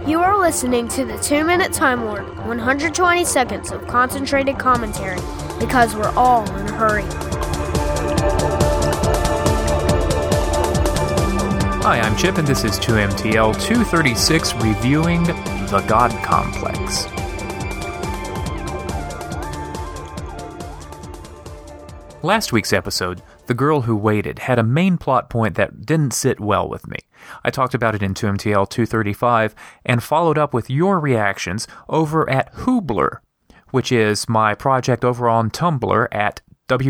You are listening to the 2-Minute Time Lord, 120 seconds of concentrated commentary, because we're all in a hurry. Hi, I'm Chip, and this is 2MTL 236, reviewing The God Complex. Last week's episode, The Girl Who Waited, had a main plot point that didn't sit well with me. I talked about it in 2MTL 235 and followed up with your reactions over at Hoobler, which is my project over on Tumblr at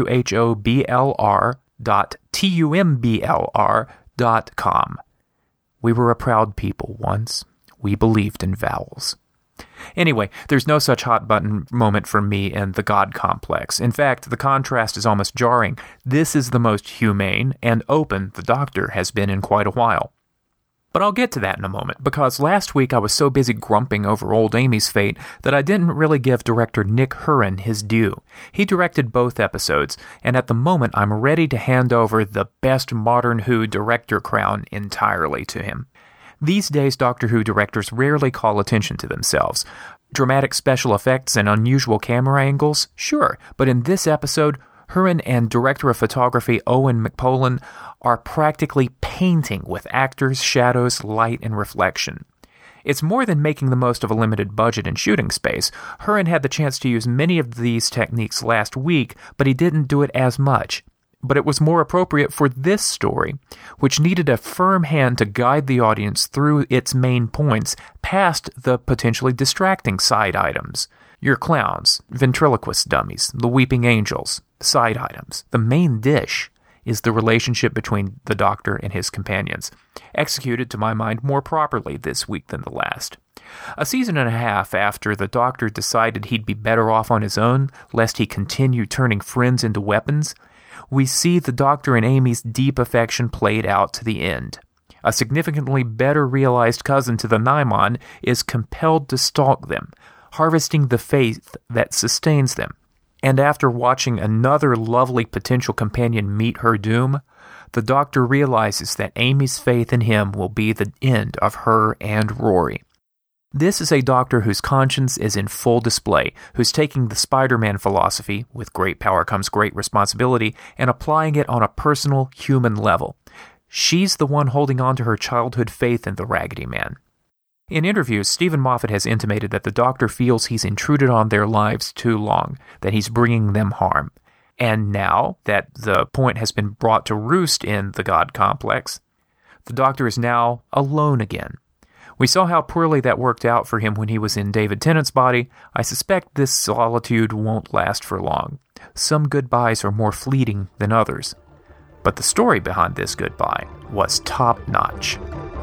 whoblr.tumblr.com. We were a proud people once. We believed in vowels. Anyway, there's no such hot button moment for me in The God Complex. In fact, the contrast is almost jarring. This is the most humane and open the Doctor has been in quite a while. But I'll get to that in a moment, because last week I was so busy grumping over old Amy's fate that I didn't really give director Nick Hurren his due. He directed both episodes, and at the moment I'm ready to hand over the best modern Who director crown entirely to him. These days, Doctor Who directors rarely call attention to themselves. Dramatic special effects and unusual camera angles? Sure, but in this episode, Hurren and director of photography Owen McPolin are practically painting with actors, shadows, light, and reflection. It's more than making the most of a limited budget and shooting space. Hurren had the chance to use many of these techniques last week, but he didn't do it as much. But it was more appropriate for this story, which needed a firm hand to guide the audience through its main points past the potentially distracting side items. Your clowns, ventriloquist dummies, the weeping angels, side items. The main dish is the relationship between the Doctor and his companions, executed to my mind more properly this week than the last. A season and a half after the Doctor decided he'd be better off on his own, lest he continue turning friends into weapons, we see the Doctor and Amy's deep affection played out to the end. A significantly better realized cousin to the Naimon is compelled to stalk them, harvesting the faith that sustains them. And after watching another lovely potential companion meet her doom, the Doctor realizes that Amy's faith in him will be the end of her and Rory. This is a Doctor whose conscience is in full display, who's taking the Spider-Man philosophy, with great power comes great responsibility, and applying it on a personal, human level. She's the one holding on to her childhood faith in the Raggedy Man. In interviews, Stephen Moffat has intimated that the Doctor feels he's intruded on their lives too long, that he's bringing them harm. And now that the point has been brought to roost in the God Complex, the Doctor is now alone again. We saw how poorly that worked out for him when he was in David Tennant's body. I suspect this solitude won't last for long. Some goodbyes are more fleeting than others. But the story behind this goodbye was top-notch.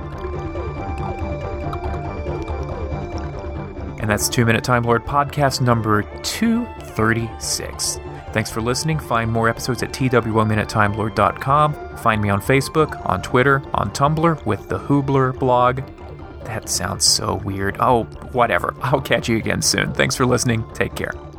And that's 2-Minute Time Lord podcast number 236. Thanks for listening. Find more episodes at twominutetimelord.com. Find me on Facebook, on Twitter, on Tumblr with the Hoobler blog. That sounds so weird. Oh, whatever. I'll catch you again soon. Thanks for listening. Take care.